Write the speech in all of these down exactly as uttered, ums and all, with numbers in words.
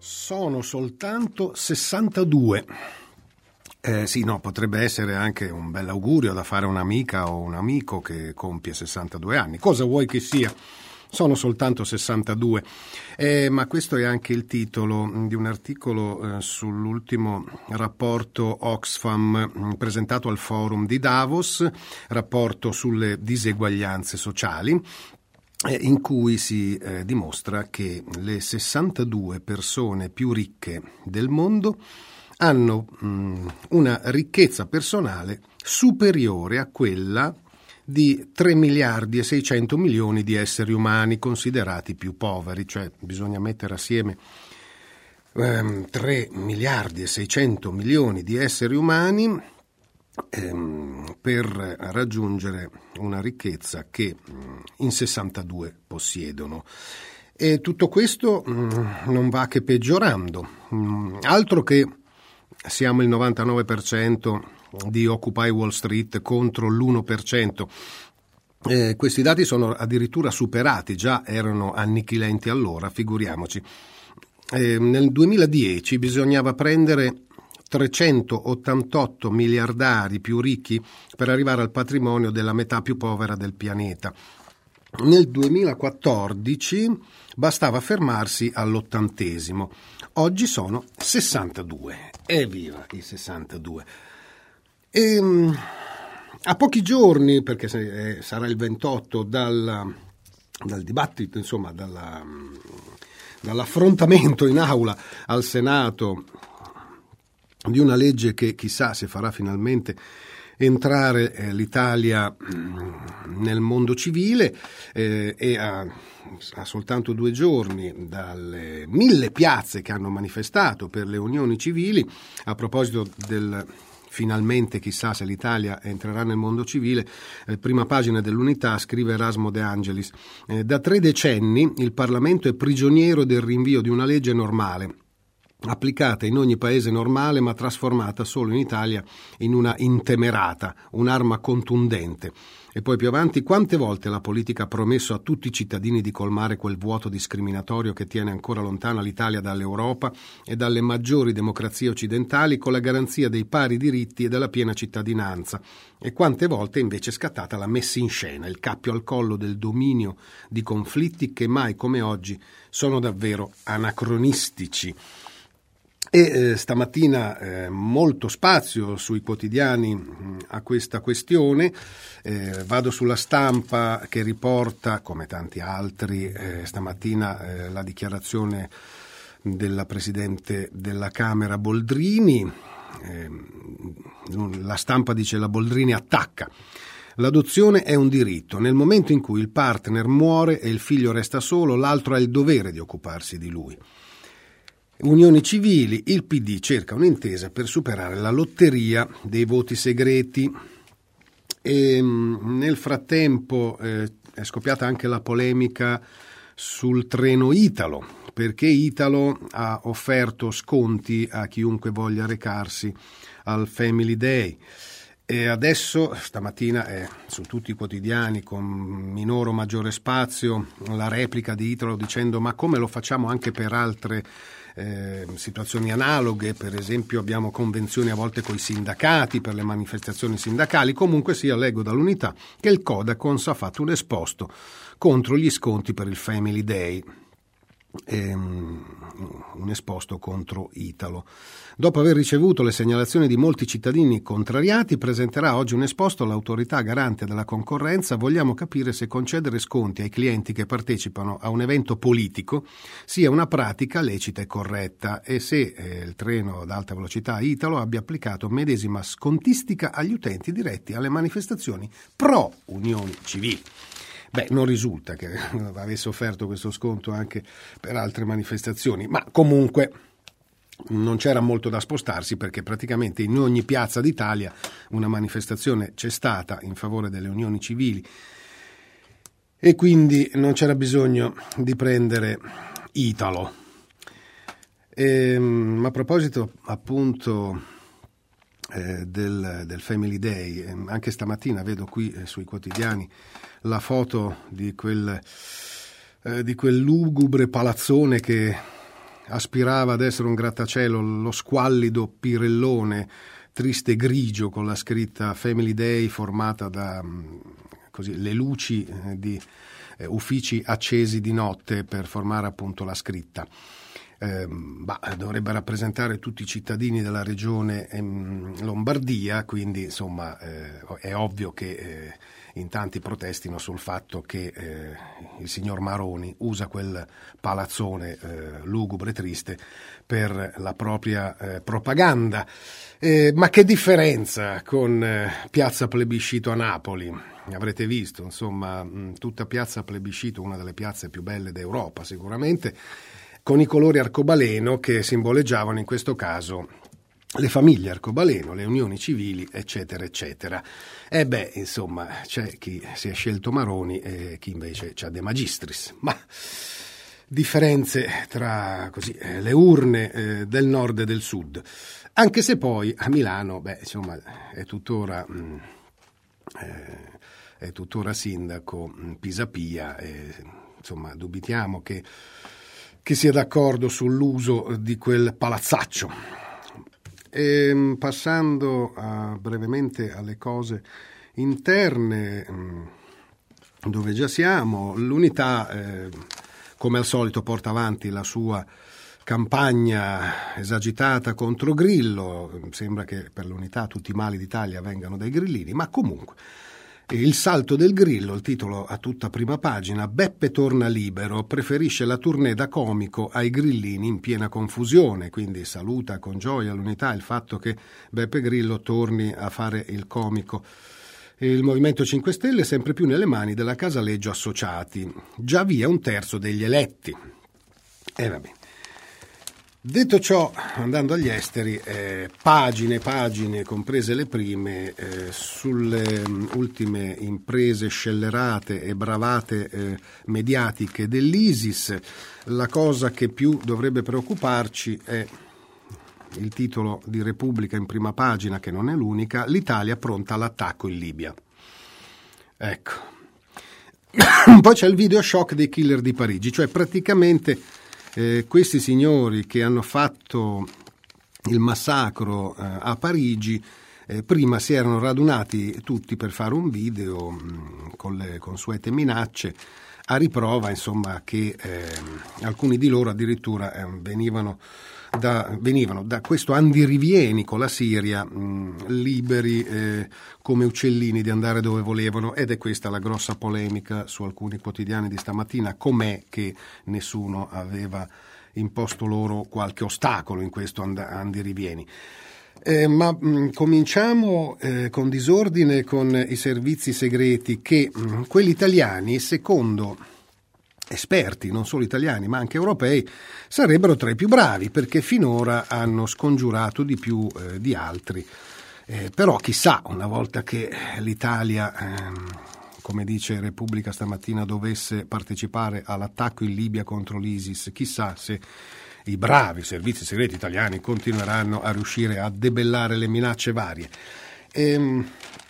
Sono soltanto sessantadue. Eh, sì, no, potrebbe essere anche un bel augurio da fare a un'amica o un amico che compie sessantadue anni. Cosa vuoi che sia? Sono soltanto sessantadue. Eh, ma questo è anche il titolo di un articolo eh, sull'ultimo rapporto Oxfam mh, presentato al forum di Davos, rapporto sulle diseguaglianze sociali, in cui si eh, dimostra che le sessantadue persone più ricche del mondo hanno mh, una ricchezza personale superiore a quella di tre miliardi e seicento milioni di esseri umani considerati più poveri, cioè bisogna mettere assieme ehm, tre miliardi e seicento milioni di esseri umani ehm, per raggiungere una ricchezza che mh, in sessantadue possiedono. E tutto questo mh, non va che peggiorando, mh, altro che siamo il novantanove per cento di Occupy Wall Street contro l'uno per cento. Eh, questi dati sono addirittura superati, già erano annichilenti allora, figuriamoci. Eh, nel duemiladieci bisognava prendere trecentottantotto miliardari più ricchi per arrivare al patrimonio della metà più povera del pianeta. Nel duemilaquattordici bastava fermarsi all'ottantesimo. Oggi sono sessantadue. Evviva i sessantadue! E, a pochi giorni, perché se, eh, sarà il ventotto, dal, dal dibattito, insomma, dalla, dall'affrontamento in aula al Senato di una legge che chissà se farà finalmente entrare eh, l'Italia mh, nel mondo civile, eh, e a, a soltanto due giorni dalle mille piazze che hanno manifestato per le unioni civili. A proposito del finalmente chissà se l'Italia entrerà nel mondo civile, eh, prima pagina dell'Unità, scrive Erasmo De Angelis, eh, da tre decenni il Parlamento è prigioniero del rinvio di una legge normale, applicata in ogni paese normale ma trasformata solo in Italia in una intemerata, un'arma contundente. E poi più avanti, quante volte la politica ha promesso a tutti i cittadini di colmare quel vuoto discriminatorio che tiene ancora lontana l'Italia dall'Europa e dalle maggiori democrazie occidentali con la garanzia dei pari diritti e della piena cittadinanza, e quante volte invece è scattata la messa in scena, il cappio al collo del dominio di conflitti che mai come oggi sono davvero anacronistici. E eh, stamattina eh, molto spazio sui quotidiani mh, a questa questione. Eh, vado sulla Stampa che riporta, come tanti altri, eh, stamattina eh, la dichiarazione della Presidente della Camera Boldrini. Eh, la Stampa dice: la Boldrini attacca. L'adozione è un diritto. Nel momento in cui il partner muore e il figlio resta solo, l'altro ha il dovere di occuparsi di lui. Unioni civili, il P D cerca un'intesa per superare la lotteria dei voti segreti. E nel frattempo eh, è scoppiata anche la polemica sul treno Italo, perché Italo ha offerto sconti a chiunque voglia recarsi al Family Day. E adesso, stamattina, è su tutti i quotidiani con minore o maggiore spazio la replica di Italo dicendo: ma come lo facciamo anche per altre Eh, situazioni analoghe, per esempio abbiamo convenzioni a volte con i sindacati per le manifestazioni sindacali. Comunque sia, leggo dall'Unità che il Codacons ha fatto un esposto contro gli sconti per il Family Day, ehm, un esposto contro Italo. Dopo aver ricevuto le segnalazioni di molti cittadini contrariati, presenterà oggi un esposto all'autorità garante della concorrenza. Vogliamo capire se concedere sconti ai clienti che partecipano a un evento politico sia una pratica lecita e corretta, e se eh, il treno ad alta velocità Italo abbia applicato medesima scontistica agli utenti diretti alle manifestazioni pro unioni civili. Beh, non risulta che avesse offerto questo sconto anche per altre manifestazioni, ma comunque non c'era molto da spostarsi, perché praticamente in ogni piazza d'Italia una manifestazione c'è stata in favore delle unioni civili, e quindi non c'era bisogno di prendere Italo. E, a proposito appunto eh, del, del Family Day, eh, anche stamattina vedo qui eh, sui quotidiani la foto di quel, eh, di quel lugubre palazzone che aspirava ad essere un grattacielo, lo squallido pirellone triste grigio con la scritta Family Day formata da così, le luci eh, di eh, uffici accesi di notte per formare appunto la scritta. Eh, bah, dovrebbe rappresentare tutti i cittadini della regione ehm, Lombardia, quindi insomma eh, è ovvio che eh, in tanti protestino sul fatto che eh, il signor Maroni usa quel palazzone eh, lugubre triste per la propria eh, propaganda. Eh, ma che differenza con eh, Piazza Plebiscito a Napoli? Avrete visto, insomma, mh, tutta Piazza Plebiscito, una delle piazze più belle d'Europa sicuramente, con i colori arcobaleno che simboleggiavano in questo caso le famiglie arcobaleno, le unioni civili, eccetera, eccetera. E beh, insomma, c'è chi si è scelto Maroni e chi invece c'ha De Magistris. Ma differenze tra così, eh, le urne eh, del nord e del sud. Anche se poi a Milano, beh, insomma, è tuttora, mh, eh, è tuttora sindaco mh, Pisapia e, insomma, dubitiamo che che sia d'accordo sull'uso di quel palazzaccio. E, passando a, brevemente alle cose interne, dove già siamo, l'Unità, eh, come al solito, porta avanti la sua campagna esagitata contro Grillo. Sembra che per l'Unità tutti i mali d'Italia vengano dai grillini, ma comunque il salto del Grillo, il titolo a tutta prima pagina, Beppe torna libero, preferisce la tournée da comico ai grillini in piena confusione, quindi saluta con gioia l'Unità il fatto che Beppe Grillo torni a fare il comico. Il Movimento cinque Stelle è sempre più nelle mani della Casaleggio Associati, già via un terzo degli eletti. E va bene. Detto ciò, andando agli esteri, eh, pagine e pagine, comprese le prime, eh, sulle um, ultime imprese scellerate e bravate eh, mediatiche dell'ISIS. La cosa che più dovrebbe preoccuparci è il titolo di Repubblica in prima pagina, che non è l'unica, l'Italia pronta all'attacco in Libia. Ecco. Poi c'è il video shock dei killer di Parigi, cioè praticamente Eh, questi signori che hanno fatto il massacro eh, a Parigi eh, prima si erano radunati tutti per fare un video mh, con le consuete minacce, a riprova insomma che eh, alcuni di loro addirittura eh, venivano da, venivano da questo andirivieni con la Siria, mh, liberi eh, come uccellini di andare dove volevano, ed è questa la grossa polemica su alcuni quotidiani di stamattina, com'è che nessuno aveva imposto loro qualche ostacolo in questo and- andirivieni. Eh, ma mh, cominciamo eh, con disordine con i servizi segreti che mh, quelli italiani, secondo esperti, non solo italiani ma anche europei, sarebbero tra i più bravi perché finora hanno scongiurato di più eh, di altri. Eh, però chissà, una volta che l'Italia, ehm, come dice Repubblica stamattina, dovesse partecipare all'attacco in Libia contro l'ISIS, chissà se i bravi servizi segreti italiani continueranno a riuscire a debellare le minacce varie. Ehm,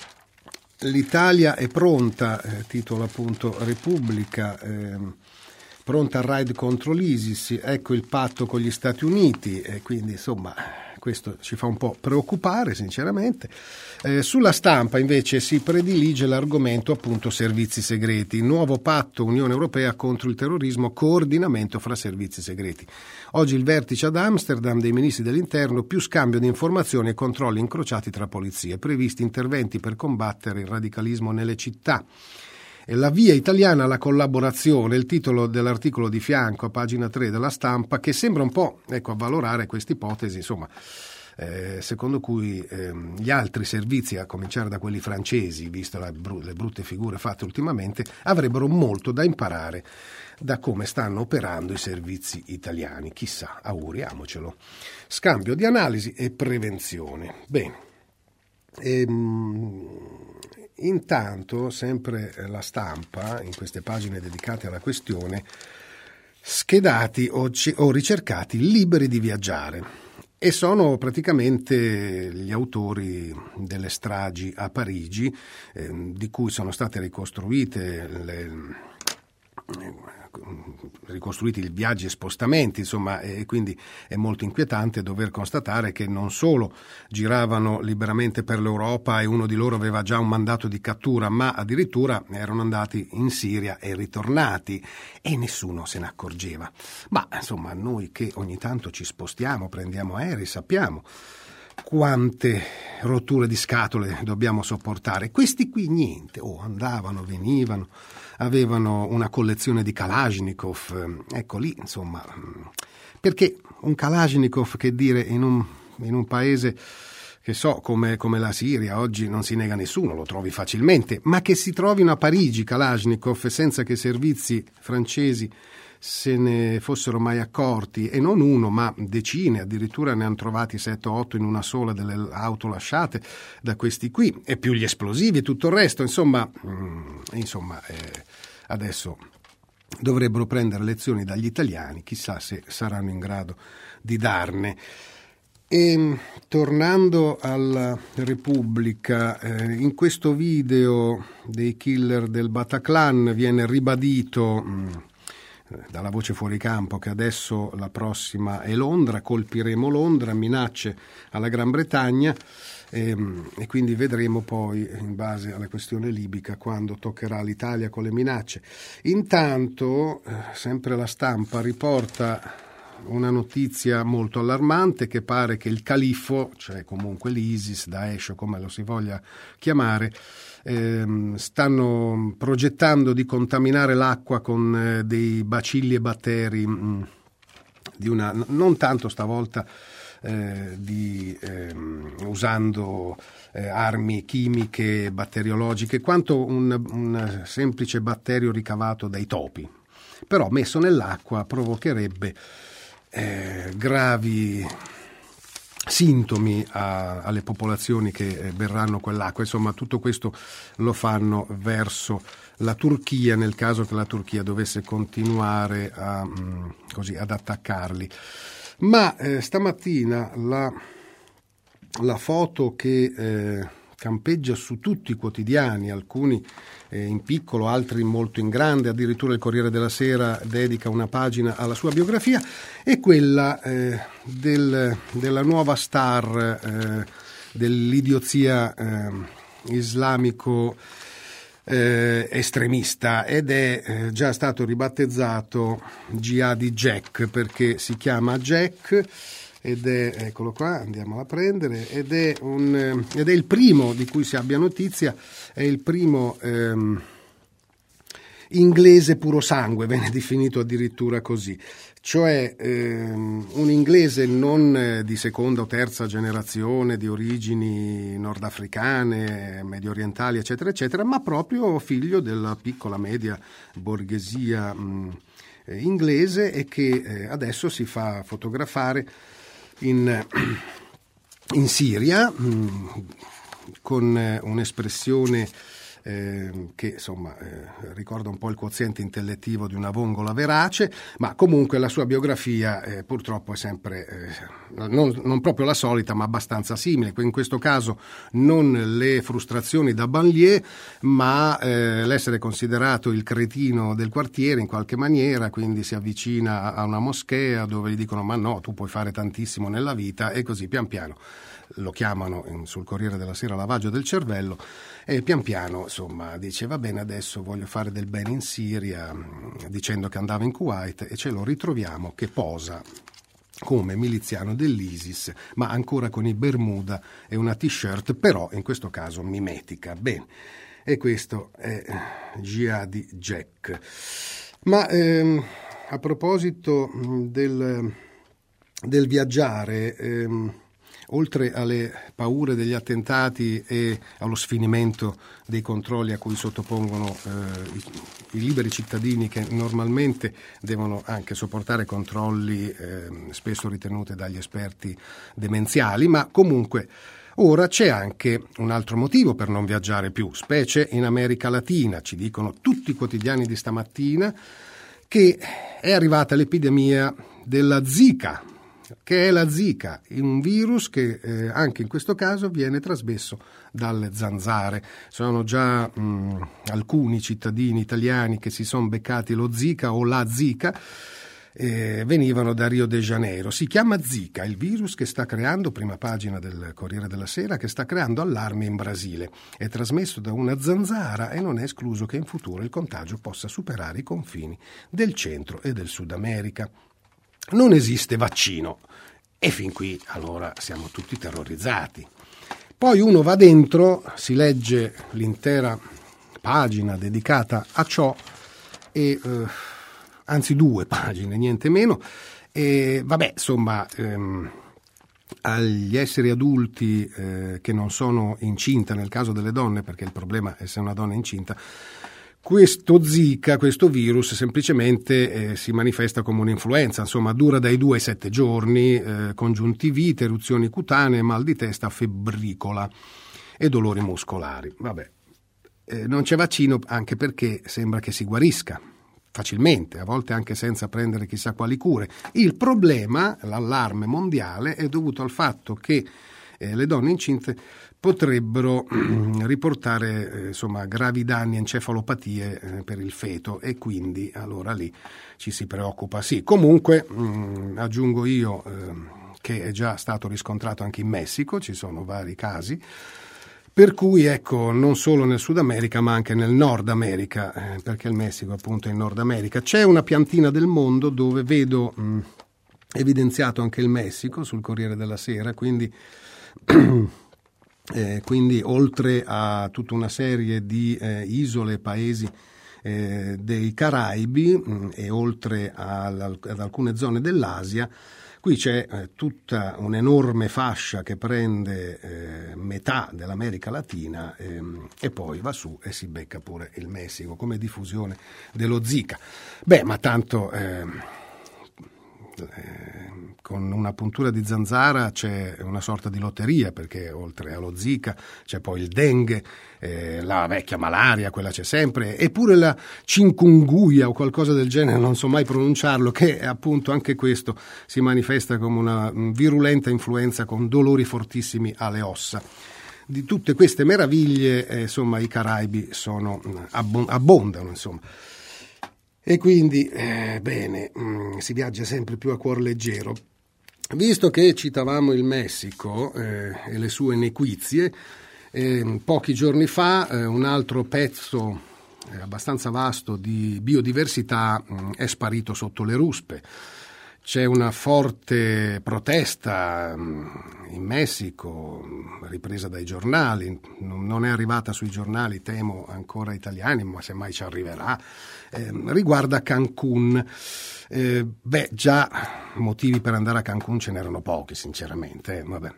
L'Italia è pronta, eh, titola appunto Repubblica, ehm, pronta al raid contro l'ISIS, ecco il patto con gli Stati Uniti, e quindi insomma questo ci fa un po' preoccupare sinceramente. Eh, sulla Stampa invece si predilige l'argomento appunto servizi segreti, nuovo patto Unione Europea contro il terrorismo, coordinamento fra servizi segreti. Oggi il vertice ad Amsterdam dei ministri dell'interno, più scambio di informazioni e controlli incrociati tra polizie, previsti interventi per combattere il radicalismo nelle città. La via italiana alla collaborazione, il titolo dell'articolo di fianco a pagina tre della Stampa, che sembra un po' ecco, avvalorare questa ipotesi, insomma, eh, secondo cui eh, gli altri servizi, a cominciare da quelli francesi, visto la, le brutte figure fatte ultimamente, avrebbero molto da imparare da come stanno operando i servizi italiani. Chissà, auguriamocelo. Scambio di analisi e prevenzione. Bene. Ehm... Intanto, sempre la Stampa, in queste pagine dedicate alla questione, schedati o, c- o ricercati liberi di viaggiare, e sono praticamente gli autori delle stragi a Parigi, eh, di cui sono state ricostruite le, ricostruiti i viaggi e spostamenti, insomma, e quindi è molto inquietante dover constatare che non solo giravano liberamente per l'Europa e uno di loro aveva già un mandato di cattura, ma addirittura erano andati in Siria e ritornati e nessuno se ne accorgeva. Ma insomma, noi che ogni tanto ci spostiamo, prendiamo aerei, sappiamo quante rotture di scatole dobbiamo sopportare. Questi qui niente, oh, andavano, venivano, avevano una collezione di Kalashnikov, ecco lì, insomma, perché un Kalashnikov, che dire, in un, in un paese che so come, come la Siria, oggi non si nega nessuno, lo trovi facilmente, ma che si trovino a Parigi Kalashnikov senza che i servizi francesi se ne fossero mai accorti, e non uno ma decine, addirittura ne hanno trovati sette o otto in una sola delle auto lasciate da questi qui, e più gli esplosivi e tutto il resto, insomma, mm, insomma eh, adesso dovrebbero prendere lezioni dagli italiani, chissà se saranno in grado di darne. E tornando alla Repubblica, eh, in questo video dei killer del Bataclan viene ribadito mh, dalla voce fuori campo che adesso la prossima è Londra, colpiremo Londra, minacce alla Gran Bretagna, e, e quindi vedremo poi, in base alla questione libica, quando toccherà l'Italia con le minacce. Intanto, eh, sempre la Stampa riporta una notizia molto allarmante, che pare che il califfo, cioè comunque l'ISIS, Daesh o come lo si voglia chiamare, ehm, stanno progettando di contaminare l'acqua con eh, dei bacilli e batteri, mh, di una, non tanto stavolta eh, di, ehm, usando eh, armi chimiche, batteriologiche, quanto un, un semplice batterio ricavato dai topi, però messo nell'acqua provocherebbe Eh, gravi sintomi a, alle popolazioni che eh, berranno quell'acqua. Insomma, tutto questo lo fanno verso la Turchia, nel caso che la Turchia dovesse continuare a, mh, così, ad attaccarli. Ma eh, stamattina la, la foto che eh, campeggia su tutti i quotidiani, alcuni eh, in piccolo, altri molto in grande, addirittura il Corriere della Sera dedica una pagina alla sua biografia, è quella eh, del, della nuova star eh, dell'idiozia eh, islamico eh, estremista, ed è eh, già stato ribattezzato Jihadi Jack, perché si chiama Jack ed è, eccolo qua, andiamolo a prendere, ed è, un, ed è il primo di cui si abbia notizia, è il primo ehm, inglese puro sangue, viene definito addirittura così, cioè ehm, un inglese non eh, di seconda o terza generazione, di origini nordafricane, medio orientali, eccetera, eccetera, ma proprio figlio della piccola media borghesia mh, eh, inglese, e che eh, adesso si fa fotografare in, in Siria mh, con eh, un'espressione eh, che insomma eh, ricorda un po' il quoziente intellettivo di una vongola verace, ma comunque la sua biografia eh, purtroppo è sempre eh, non, non proprio la solita, ma abbastanza simile. In questo caso non le frustrazioni da banlieue, ma eh, l'essere considerato il cretino del quartiere in qualche maniera, quindi si avvicina a una moschea dove gli dicono ma no, tu puoi fare tantissimo nella vita, e così pian piano lo chiamano in, sul Corriere della Sera lavaggio del cervello, e pian piano insomma dice va bene, adesso voglio fare del bene in Siria, dicendo che andava in Kuwait, e ce lo ritroviamo che posa come miliziano dell'ISIS, ma ancora con i bermuda e una t-shirt, però in questo caso mimetica. Bene, e questo è Jihadi Jack. Ma ehm, a proposito del, del viaggiare, ehm, oltre alle paure degli attentati e allo sfinimento dei controlli a cui sottopongono eh, i, i liberi cittadini, che normalmente devono anche sopportare controlli eh, spesso ritenuti dagli esperti demenziali, ma comunque ora c'è anche un altro motivo per non viaggiare più, specie in America Latina. Ci dicono tutti i quotidiani di stamattina che è arrivata l'epidemia della Zika, che è la Zika, un virus che eh, anche in questo caso viene trasmesso dalle zanzare. Sono già mh, alcuni cittadini italiani che si sono beccati lo Zika o la Zika, eh, venivano da Rio de Janeiro. Si chiama Zika, il virus che sta creando, prima pagina del Corriere della Sera, che sta creando allarme in Brasile. È trasmesso da una zanzara e non è escluso che in futuro il contagio possa superare i confini del Centro e del Sud America. Non esiste vaccino e fin qui allora siamo tutti terrorizzati. Poi uno va dentro, si legge l'intera pagina dedicata a ciò e eh, anzi due pagine, niente meno, e vabbè, insomma, ehm, agli esseri adulti eh, che non sono incinta, nel caso delle donne, perché il problema è se una donna è incinta, questo Zika, questo virus semplicemente eh, si manifesta come un'influenza, insomma dura dai due ai sette giorni, eh, congiuntivite, eruzioni cutanee, mal di testa, febbricola e dolori muscolari. Vabbè, eh, non c'è vaccino anche perché sembra che si guarisca facilmente, a volte anche senza prendere chissà quali cure. Il problema, l'allarme mondiale, è dovuto al fatto che eh, le donne incinte potrebbero eh, riportare eh, insomma gravi danni, encefalopatie eh, per il feto, e quindi allora lì ci si preoccupa. Sì, comunque mh, aggiungo io eh, che è già stato riscontrato anche in Messico, ci sono vari casi. Per cui ecco, non solo nel Sud America ma anche nel Nord America, eh, perché il Messico appunto è in Nord America. C'è una piantina del mondo dove vedo mh, evidenziato anche il Messico sul Corriere della Sera, quindi, eh, quindi oltre a tutta una serie di eh, isole, paesi eh, dei Caraibi mh, e oltre al, ad alcune zone dell'Asia. Qui c'è eh, tutta un'enorme fascia che prende eh, metà dell'America Latina ehm, e poi va su e si becca pure il Messico come diffusione dello Zika. Beh, ma tanto eh, eh, con una puntura di zanzara c'è una sorta di lotteria, perché oltre allo Zika c'è poi il dengue, eh, la vecchia malaria, quella c'è sempre, eppure la chikungunya o qualcosa del genere, non so mai pronunciarlo, che appunto anche questo si manifesta come una virulenta influenza con dolori fortissimi alle ossa. Di tutte queste meraviglie, eh, insomma, i Caraibi sono abbon- abbondano, insomma. E quindi, eh, bene, mh, si viaggia sempre più a cuor leggero. Visto che citavamo il Messico eh, e le sue nequizie, eh, pochi giorni fa eh, un altro pezzo eh, abbastanza vasto di biodiversità mh, è sparito sotto le ruspe. C'è una forte protesta mh, in Messico, mh, ripresa dai giornali, non, non è arrivata sui giornali, temo ancora italiani, ma semmai ci arriverà, eh, riguarda Cancun. Eh, beh, già motivi per andare a Cancun ce n'erano pochi, sinceramente, eh, vabbè.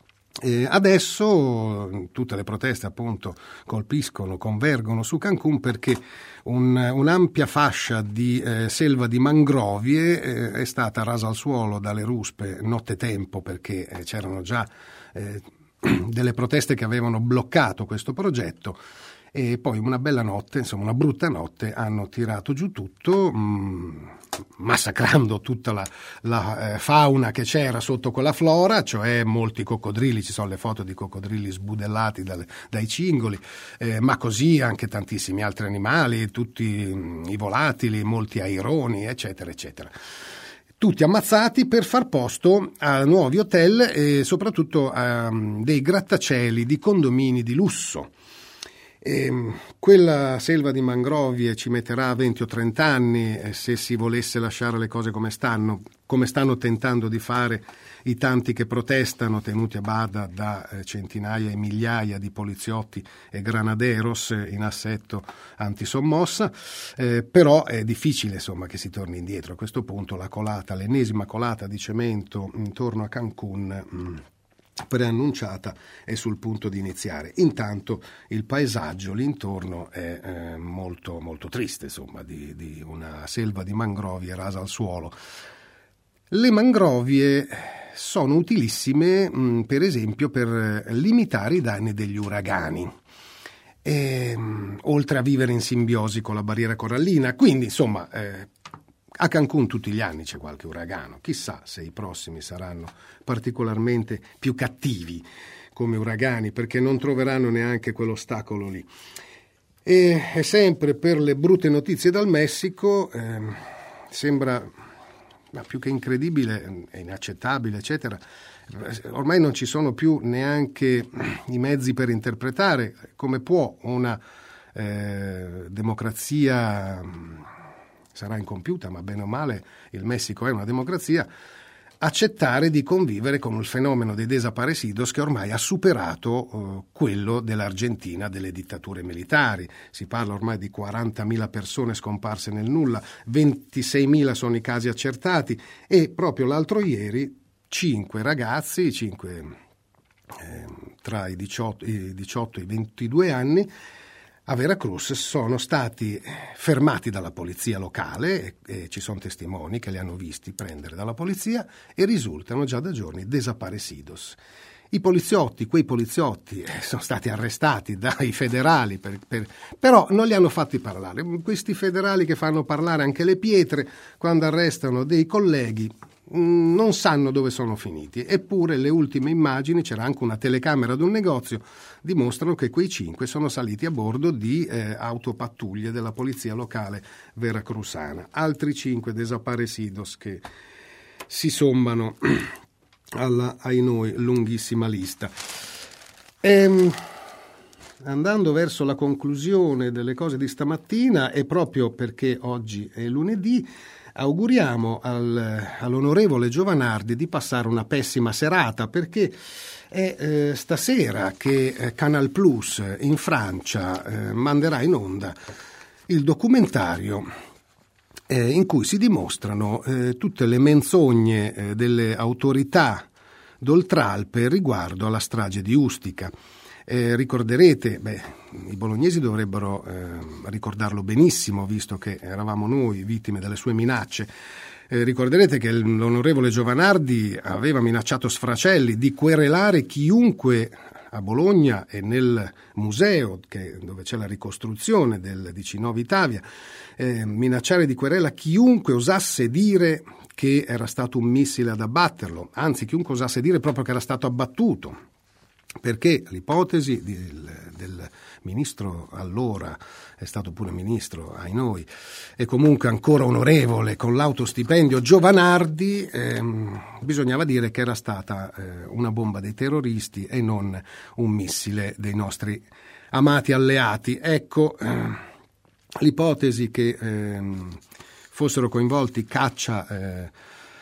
E adesso tutte le proteste appunto colpiscono, convergono su Cancun perché un, un'ampia fascia di eh, selva di mangrovie eh, è stata rasa al suolo dalle ruspe nottetempo, perché eh, c'erano già eh, delle proteste che avevano bloccato questo progetto. E poi una bella notte, insomma una brutta notte, hanno tirato giù tutto, mh, massacrando tutta la, la eh, fauna che c'era sotto quella flora, cioè molti coccodrilli, ci sono le foto di coccodrilli sbudellati dalle, dai cingoli, eh, ma così anche tantissimi altri animali, tutti mh, i volatili, molti aironi, eccetera, eccetera. Tutti ammazzati per far posto a nuovi hotel e soprattutto a um, dei grattacieli di condomini di lusso. E quella selva di mangrovie ci metterà venti o trenta anni eh, se si volesse lasciare le cose come stanno, come stanno tentando di fare i tanti che protestano, tenuti a bada da eh, centinaia e migliaia di poliziotti e granaderos eh, in assetto antisommossa, eh, però è difficile insomma che si torni indietro. A questo punto la colata, l'ennesima colata di cemento intorno a Cancun mh, preannunciata è sul punto di iniziare. Intanto il paesaggio l'intorno è eh, molto molto triste, insomma, di, di una selva di mangrovie rasa al suolo. Le mangrovie sono utilissime mh, per esempio per limitare i danni degli uragani, e, mh, oltre a vivere in simbiosi con la barriera corallina, quindi insomma eh, A Cancun tutti gli anni c'è qualche uragano, chissà se i prossimi saranno particolarmente più cattivi come uragani, perché non troveranno neanche quell'ostacolo lì. E, e sempre per le brutte notizie dal Messico, eh, sembra ma più che incredibile e inaccettabile, eccetera. Ormai non ci sono più neanche i mezzi per interpretare come può una eh, democrazia, sarà incompiuta, ma bene o male il Messico è una democrazia, accettare di convivere con il fenomeno dei desaparecidos che ormai ha superato eh, quello dell'Argentina delle dittature militari. Si parla ormai di quarantamila persone scomparse nel nulla, ventiseimila sono i casi accertati e proprio l'altro ieri cinque ragazzi, cinque eh, tra i diciotto, i diciotto e i ventidue anni, a Veracruz sono stati fermati dalla polizia locale e, e ci sono testimoni che li hanno visti prendere dalla polizia e risultano già da giorni desaparecidos. I poliziotti, quei poliziotti eh, sono stati arrestati dai federali, per, per, però non li hanno fatti parlare. Questi federali che fanno parlare anche le pietre quando arrestano dei colleghi non sanno dove sono finiti, eppure le ultime immagini, c'era anche una telecamera ad un negozio, dimostrano che quei cinque sono saliti a bordo di eh, autopattuglie della polizia locale veracruzana. Altri cinque desaparecidos che si sommano alla, ai noi, lunghissima lista. Ehm, andando verso la conclusione delle cose di stamattina, e proprio perché oggi è lunedì, auguriamo al, all'onorevole Giovanardi di passare una pessima serata, perché è eh, stasera che eh, Canal Plus in Francia eh, manderà in onda il documentario eh, in cui si dimostrano eh, tutte le menzogne eh, delle autorità d'Oltralpe riguardo alla strage di Ustica. Eh, ricorderete, beh, i bolognesi dovrebbero eh, ricordarlo benissimo, visto che eravamo noi vittime delle sue minacce. Eh, ricorderete che l'onorevole Giovanardi aveva minacciato Sfracelli di querelare chiunque a Bologna e nel museo che, dove c'è la ricostruzione del, di Cinove Italia, eh, minacciare di querela chiunque osasse dire che era stato un missile ad abbatterlo, anzi chiunque osasse dire proprio che era stato abbattuto. Perché l'ipotesi del, del ministro, allora è stato pure ministro, ai noi, e comunque ancora onorevole con l'autostipendio Giovanardi, ehm, bisognava dire che era stata eh, una bomba dei terroristi e non un missile dei nostri amati alleati. Ecco, eh, l'ipotesi che eh, fossero coinvolti caccia eh,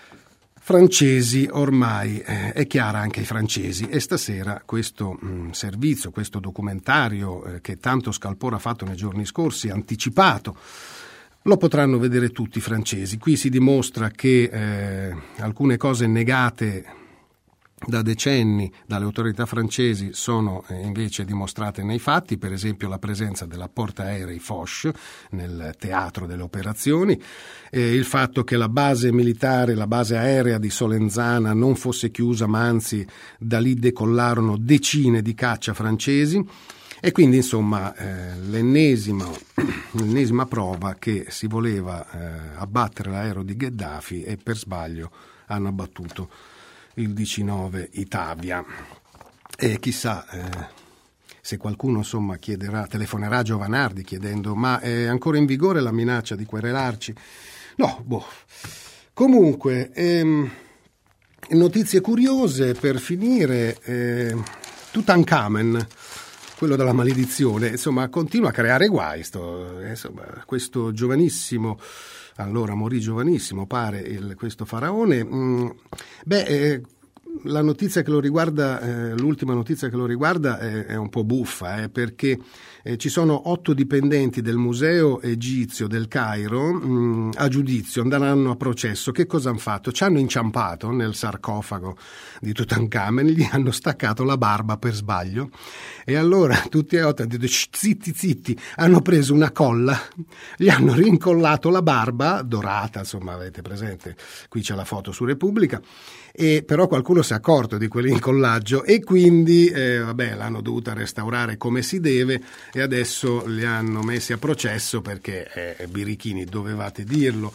francesi ormai eh, è chiara anche ai francesi, e stasera questo mh, servizio, questo documentario eh, che tanto scalpore ha fatto nei giorni scorsi, anticipato, lo potranno vedere tutti i francesi. Qui si dimostra che eh, alcune cose negate da decenni dalle autorità francesi sono eh, invece dimostrate nei fatti, per esempio la presenza della portaerei Foch nel teatro delle operazioni, eh, il fatto che la base militare, la base aerea di Solenzana non fosse chiusa, ma anzi da lì decollarono decine di caccia francesi, e quindi insomma eh, l'ennesima, l'ennesima prova che si voleva eh, abbattere l'aereo di Gheddafi e per sbaglio hanno abbattuto il diciannove Italia. E chissà eh, se qualcuno insomma chiederà, telefonerà a Giovanardi chiedendo: ma è ancora in vigore la minaccia di querelarci? No, boh. Comunque, ehm, notizie curiose per finire. Eh, Tutankhamen, quello della maledizione, insomma continua a creare guai. Sto, insomma, questo giovanissimo, allora morì giovanissimo, pare, il, questo faraone. Mm, beh, eh, la notizia che lo riguarda, eh, l'ultima notizia che lo riguarda è, è un po' buffa, eh, perché eh, ci sono otto dipendenti del museo egizio del Cairo mh, a giudizio, andranno a processo. Che cosa hanno fatto? Ci hanno inciampato nel sarcofago di Tutankhamen, gli hanno staccato la barba per sbaglio, e allora tutti e otto hanno detto zitti zitti, hanno preso una colla, gli hanno rincollato la barba dorata, insomma avete presente, qui c'è la foto su Repubblica, e però qualcuno si è accorto di quell'incollaggio e quindi eh, vabbè, l'hanno dovuta restaurare come si deve, e adesso li hanno messi a processo perché eh, birichini, dovevate dirlo.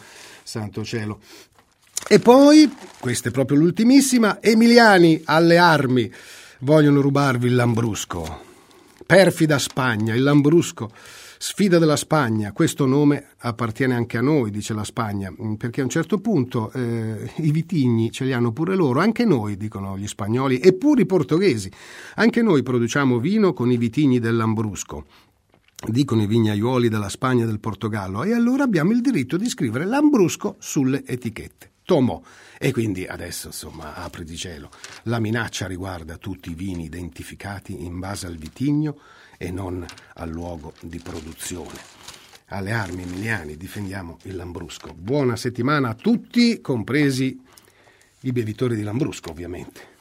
santo cielo. E poi, questa è proprio l'ultimissima, Emiliani alle armi, vogliono rubarvi il Lambrusco. Perfida Spagna, il Lambrusco, sfida della Spagna, questo nome appartiene anche a noi, dice la Spagna, perché a un certo punto eh, i vitigni ce li hanno pure loro, anche noi, dicono gli spagnoli, e pure i portoghesi, anche noi produciamo vino con i vitigni del Lambrusco. Dicono i vignaiuoli della Spagna e del Portogallo, e allora abbiamo il diritto di scrivere Lambrusco sulle etichette. Tomo. E quindi adesso, insomma, apri di cielo, la minaccia riguarda tutti i vini identificati in base al vitigno e non al luogo di produzione. Alle armi, Emiliani, difendiamo il Lambrusco. Buona settimana a tutti, compresi i bevitori di Lambrusco, ovviamente.